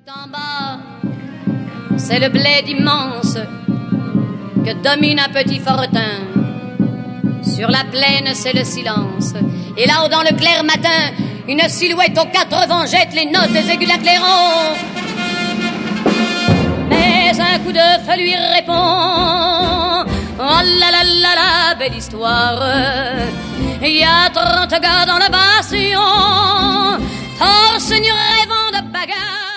En bas, c'est le bled immense que domine un petit fortin. Sur la plaine, c'est le silence. Et là-haut, dans le clair matin, une silhouette aux 4 vents jette les notes aiguës d'un clairon. Mais un coup de feu lui répond. Oh là là là là, belle histoire. Il y a 30 gars dans le bastion, torse nu rêvant de bagarre.